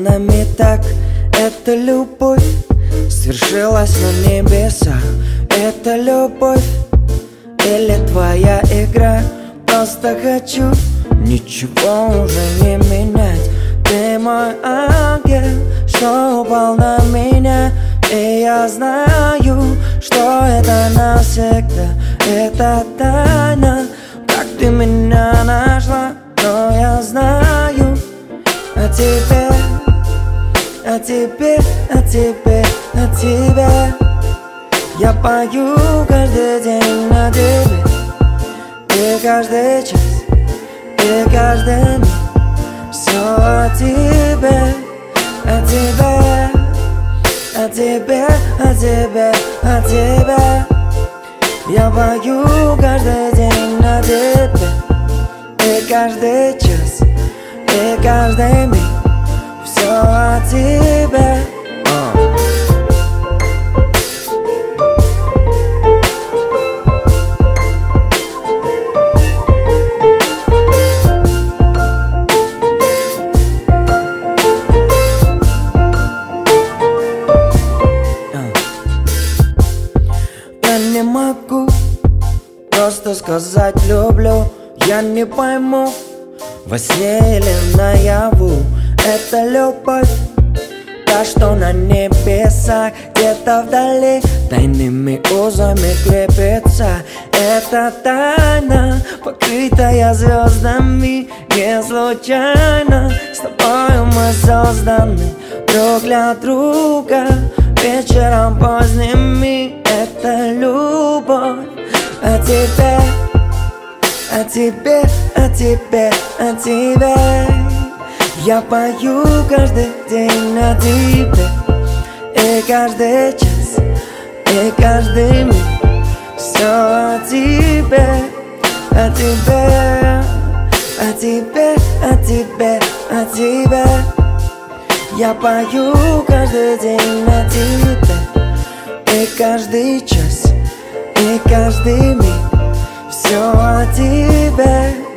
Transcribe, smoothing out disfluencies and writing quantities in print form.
нами так. Это любовь свершилась на небесах. Это любовь или твоя игра? Просто хочу ничего уже не менять. Ты мой ангел, что упал на меня. И я знаю, что это навсегда. Это тайна, как ты меня нашла. Но я знаю о тебе, о тебе, о тебе, о тебе. Я пою каждый день на тебе. И каждый час, и каждый миг. Все о тебе, о тебе, о тебе, о тебе, о тебе. Я пою каждый день на тебе. И каждый час, и каждый миг. Все о тебе. Я не могу просто сказать люблю. Я не пойму, во сне или наяву. Это любовь, та, что на небесах, где-то вдали тайными узами крепится. Это тайна, покрытая звездами. Не случайно с тобою мы созданы друг для друга. Вечером поздними это любовь о тебе, о тебе, о тебе, о тебе. Я пою каждый день на тебе. И каждый час, и каждый миг. Все о тебе, о тебе, о тебе, о тебе, о тебе. Я пою каждый день на тебе. И каждый час, и каждый миг. Все о тебе.